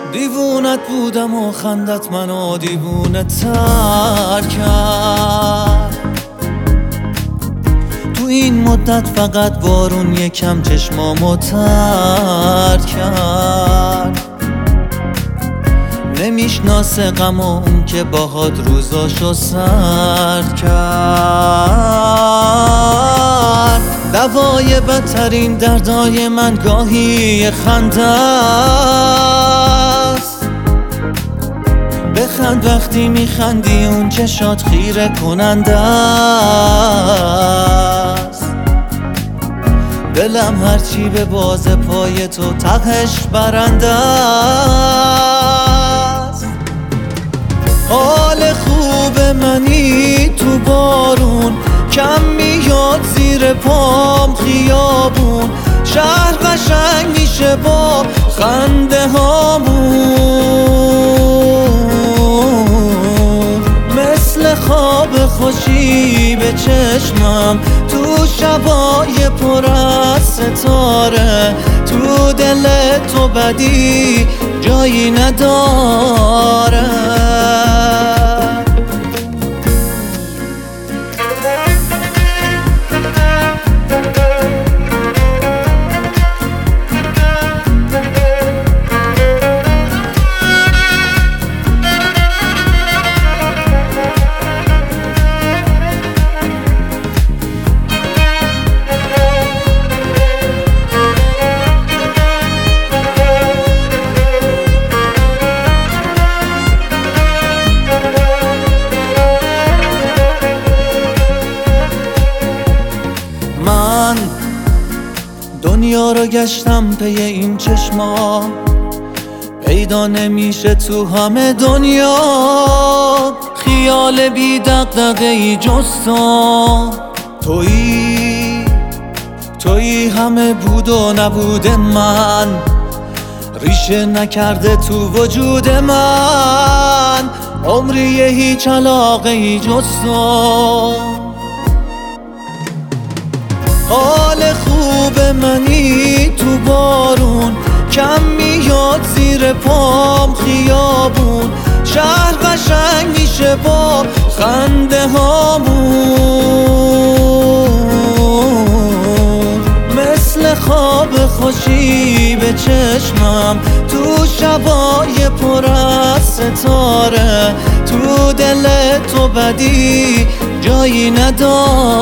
دیوونت بودم و خندت منو دیوونه تر کرد. تو این مدت فقط بارون یکم چشمامو تر کرد. نمیشناسه غم و اون که باهات روزاشو سرد کرد. دوای بدترین دردای من گاهی خنده است. بخند وقتی میخندی اون چشات خیره کننده است. دلم هرچی به باز پای تو تهش برنده است. حال خوب منی تو بارون، کم میاد زیر پام خیابون. شهر قشنگ میشه با خنده هامون. مثل خواب خوشی به چشمم تو شبای پر از ستاره. تو دل تو بدی جایی نداره. دنیا رو گشتم پی این چشما، پیدا نمیشه تو همه دنیا. خیال بی دغدغه ای جز تو. تویی همه بود و نبود من، ریشه نکرده تو وجود من. عمری هیچ علاقه ای جز تو. حال خوب منی تو بارون، کم میاد زیر پام خیابون. شهر قشنگ میشه با خنده هامون. مثل خواب خوشی به چشمم تو شبای پر از ستاره. تو دل تو بدی جایی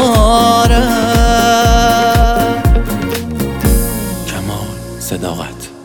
نداره. کمال صداقت.